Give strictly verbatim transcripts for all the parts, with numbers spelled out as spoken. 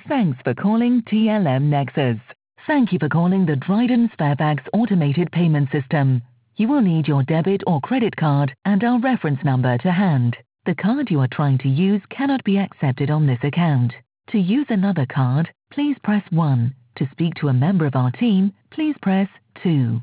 Thanks for calling T L M Nexus. Thank you for calling the Dryden Fairfax Automated Payment System. You will need your debit or credit card and our reference number to hand. The card you are trying to use cannot be accepted on this account. To use another card, please press one. To speak to a member of our team, please press two.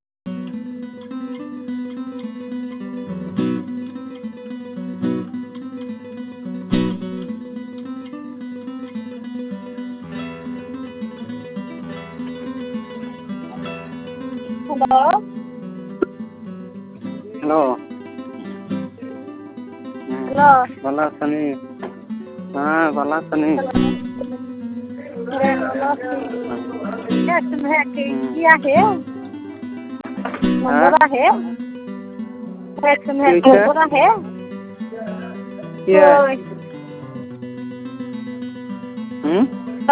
Hello? Hello. Hello? Bala Sani. हाँ Bala Sani. Hello? क्या तुम्हें क्या है? Number है? क्या तुम्हें number है? क्या? हम्म?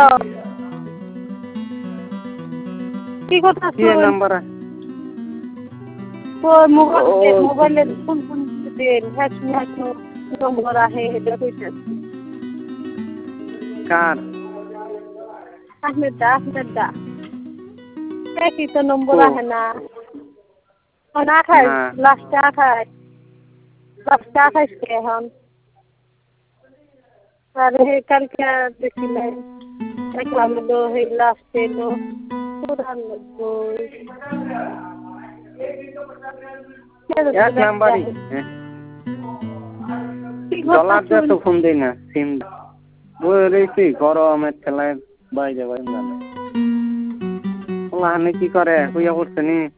ठीक होता क्या नंबर है? वो मोबाइल मोबाइल फोन फोन दे है तुम्हें नंबर है देखो कार Ahmed dah Ahmed dah kayak kita nombor lah na mana kai last kai last kai sekarang अरे कल क्या देखिए reklam do है last do kurang do क्या नंबर है? डॉलर जा तो फोन देना सिम वो रेसी करो हमें चलाए बाय जाए इंसान वहाँ ने की करे कोई और से नहीं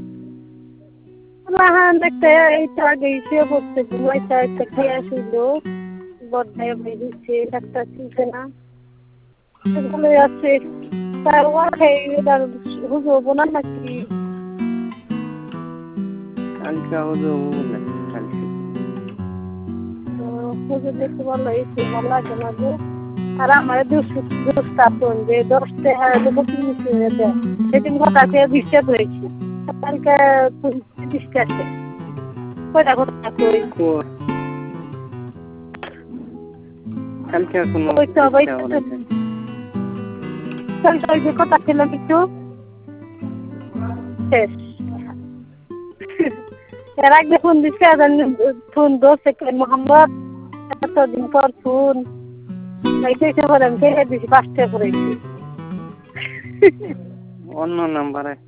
वहाँ देखते हैं इतना गई से बोलते हैं वो इतना कठिन है सुनो बहुत नया मेरी से लगता है ना तो ले आते पर वो है इधर हुजूर बना मची अलका हुजूर बोले अलसी हुजूर देखो वाला इसे वाला जना जो आराम हमारे दूसरे दोस्त आते होंगे दोस्त है तो बहुत मिलते हैं लेकिन वो ताकि डिस्टर्ब रही है का डिस्टर्ब है कोई ना कोई को कल क्या सुनो कोई तो भाई कल तो ये को ताकि लगी तो यार एक फोन दिखा दन फोन दोस्त के मोहम्मद तो दिन पर फोन ऐसे से बोलम के है दिस पास्टे पर है अन्य नंबर है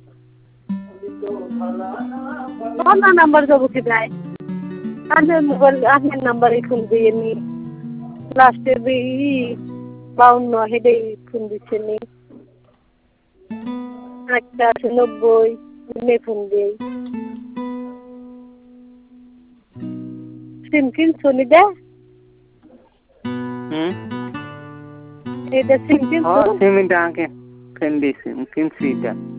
अन्य नंबर जो बुकी जाए अन्य मोबाइल अन्य नंबर ही खुल दिए नहीं लास्ट भी बाउंड है दे खुल दिए नहीं अच्छा सुनो बॉय ने खुल दिए सिम किन सुनी दे हम्म ये सिम किन हाँ सिम इधर आके किन दी सिम किन सीटा